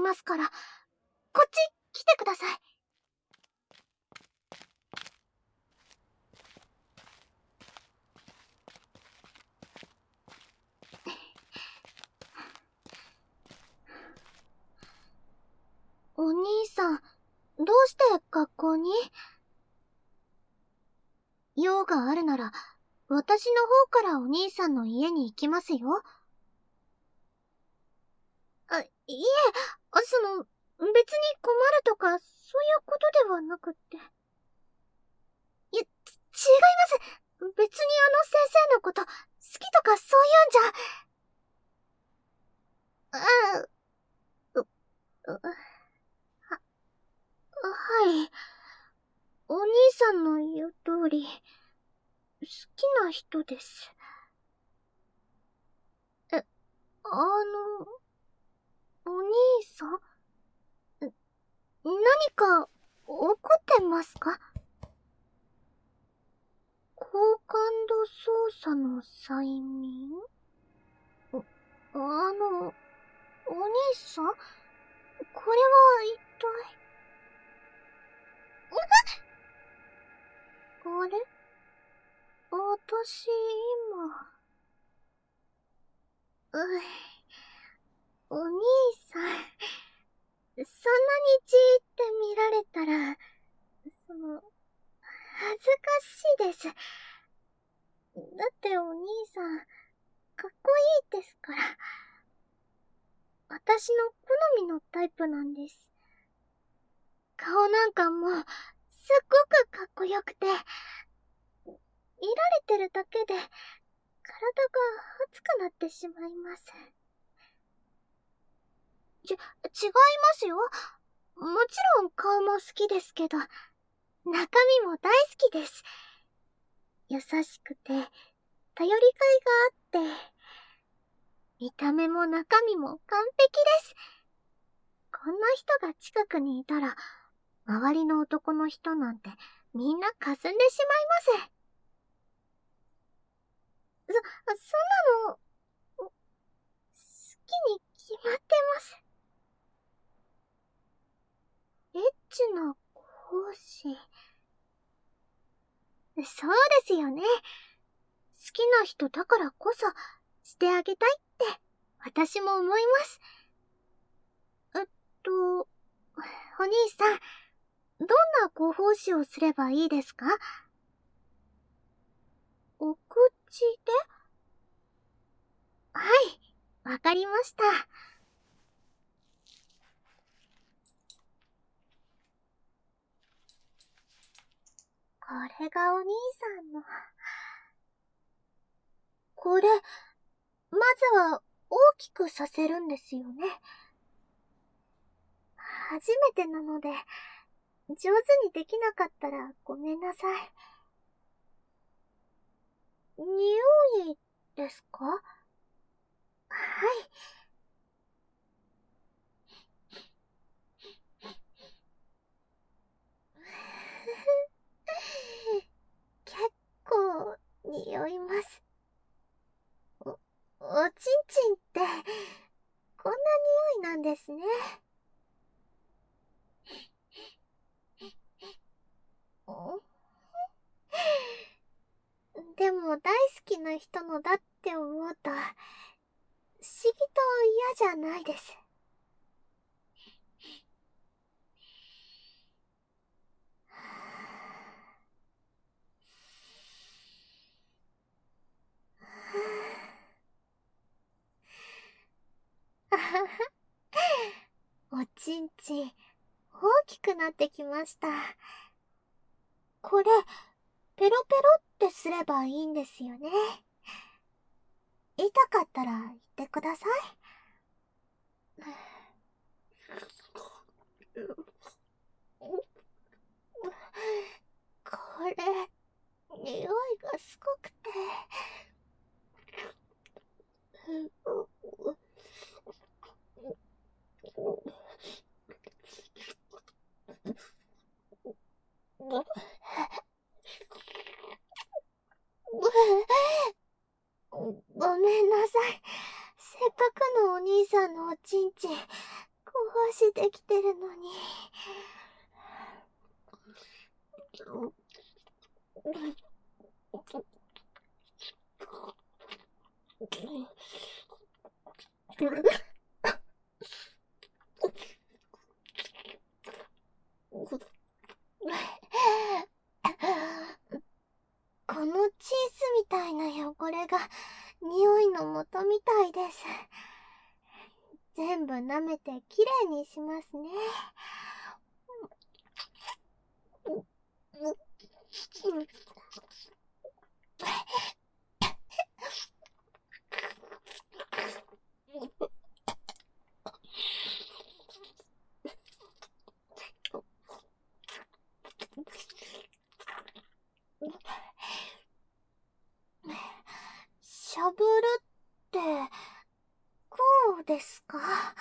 ますから、こっち来てください。お兄さん、どうして学校に？用があるなら、私の方からお兄さんの家に行きますよ。いえ、別に困るとか、そういうことではなくって。違います。別に先生のこと、好きとかそういうんじゃ。はい。お兄さんの言う通り、好きな人です。お兄さん？何か、怒ってますか？高感度操作の催眠？お兄さん？これは一体。あれ？私、今。お兄さん、そんなにじーって見られたら、恥ずかしいです。だってお兄さん、かっこいいですから。私の好みのタイプなんです。顔なんかもう、すっごくかっこよくて、見られてるだけで、体が熱くなってしまいます。違いますよ。もちろん顔も好きですけど、中身も大好きです。優しくて、頼りがいがあって、見た目も中身も完璧です。こんな人が近くにいたら、周りの男の人なんてみんな霞んでしまいます。そんなの、好きに決まってます。エッチな講師。そうですよね。好きな人だからこそ、してあげたいって、私も思います。お兄さん、どんなご奉仕をすればいいですか？お口で？はい、わかりました。これがお兄さんの。これ、まずは大きくさせるんですよね。初めてなので、上手にできなかったらごめんなさい。匂いですか？はい。結構匂います。おちんちんってこんな匂いなんですね。でも大好きな人のだって思うと、不思議と嫌じゃないです。おちんちん、大きくなってきました。これ、ペロペロってすればいいんですよね。痛かったら言ってください。これ、匂いがすごくて。ごめんなさい。せっかくのお兄さんのおちんちん、壊しこのチーズみたいな汚れが匂いの元みたいです。全部舐めてきれいにしますね。しゃぶるってこうですか？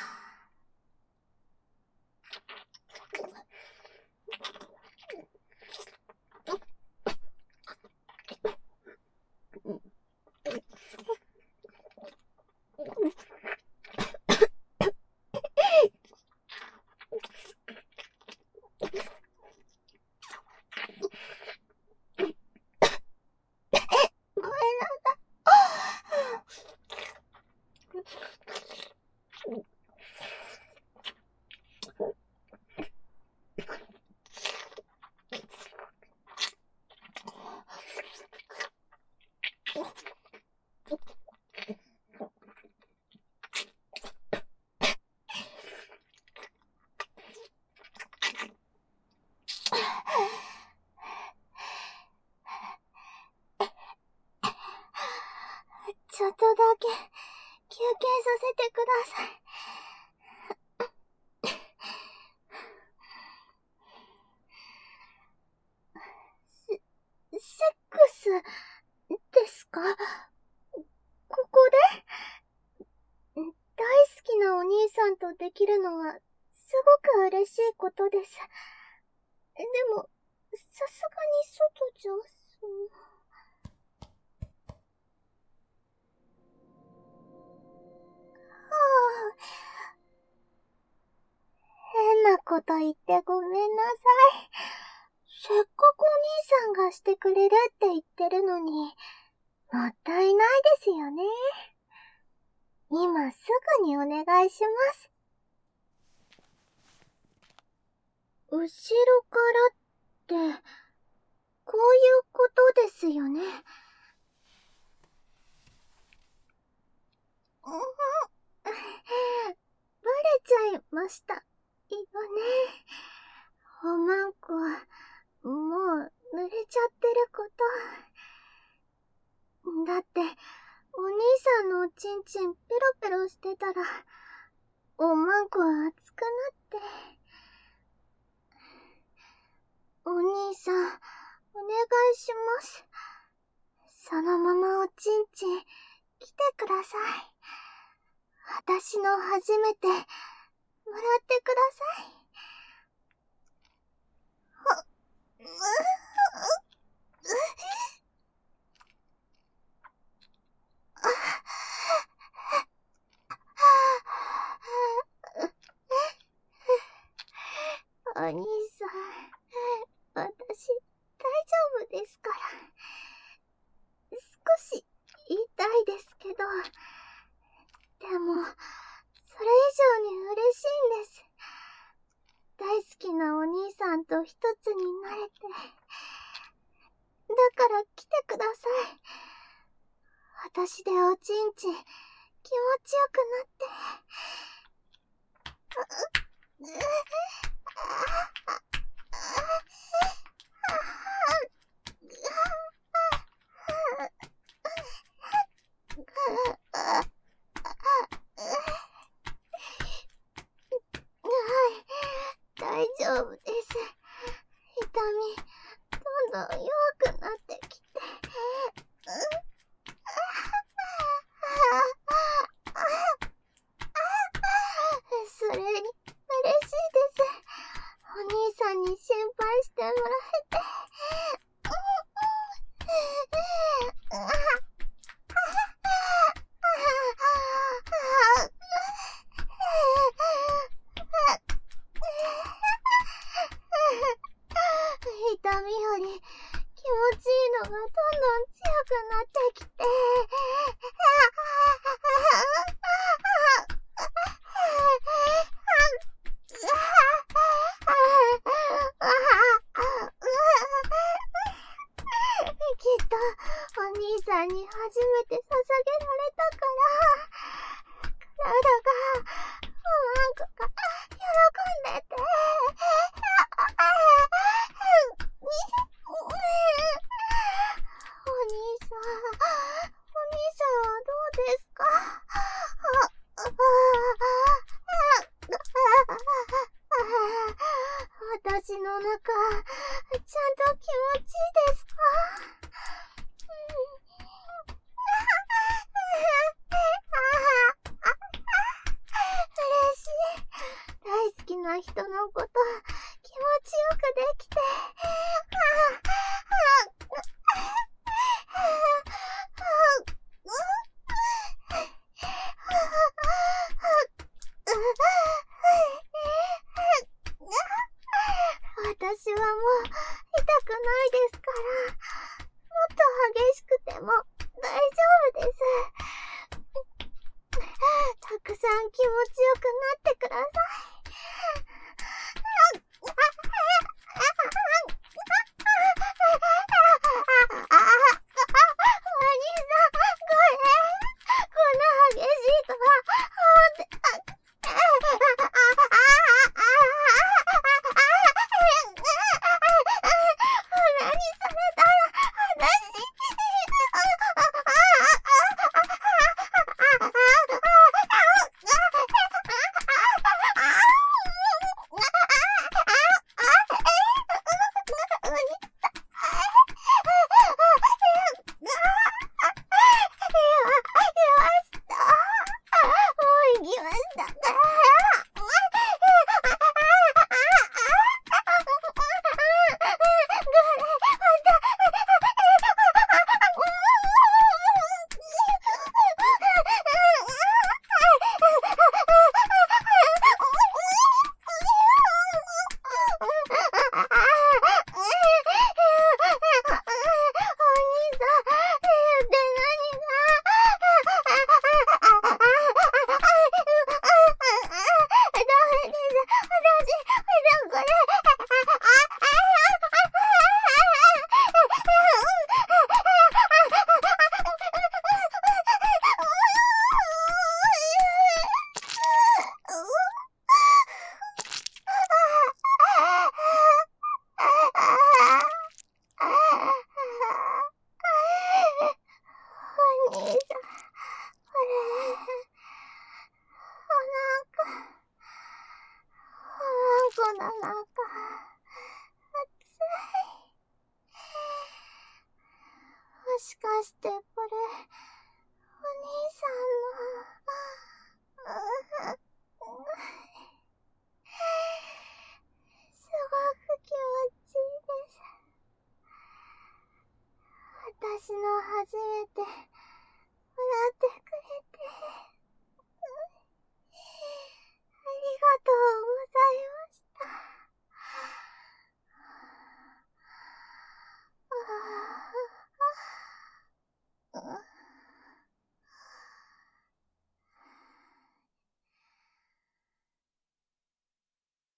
ちょっとだけ休憩させてください。セックスですか？ここで？大好きなお兄さんとできるのはすごく嬉しいことです。でも、さすがに外じゃ、変なこと言ってごめんなさい。せっかくお兄さんがしてくれるって言ってるのに、もったいないですよね。今すぐにお願いします。後ろからって、こういうことですよね。バレちゃいました。今ね。おまんこ、もう濡れちゃってること。だって、お兄さんのおちんちんペロペロしてたら、おまんこは熱くなって。お兄さん、お願いします。そのままおちんちん、来てください。私の初めて、もらってください。お兄さん、私、大丈夫ですから。少し、痛いですけど、でも、それ以上に嬉しいんです。大好きなお兄さんと一つになれて。だから来てください。私でおちんちん、気持ちよくなって。大丈夫です。痛み、どんどん弱くなってきて。それに、嬉しいです。お兄さんに心配してもらえて。 なってきて。きっとお兄さんに初めて捧げられたから、体がワンコが喜んでて。お兄さんはどうですか？私の中、ちゃんと気持ちいいですか？嬉しい。大好きな人のこと、気持ちよくできて。私はもう痛くないですから、もっと激しくても大丈夫です。たくさん気持ちよくなってください。お兄さん、こんな激しいとは、何されたら、私。この中、暑い。もしかしてこれ、お兄さんの、すごく気持ちいいです。私の初めて、笑ってくれて、ありがとうございました。ああ。